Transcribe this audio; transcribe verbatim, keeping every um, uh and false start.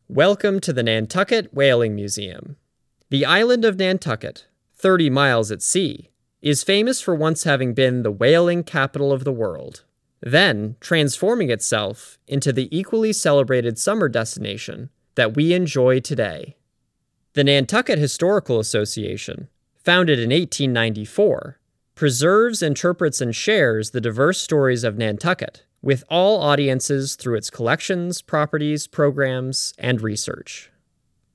Welcome to the Nantucket Whaling Museum. The island of Nantucket, thirty miles at sea, is famous for once having been the whaling capital of the world, then transforming itself into the equally celebrated summer destination that we enjoy today. The Nantucket Historical Association, founded in eighteen ninety-four, preserves, interprets, and shares the diverse stories of Nantucket with all audiences through its collections, properties, programs, and research.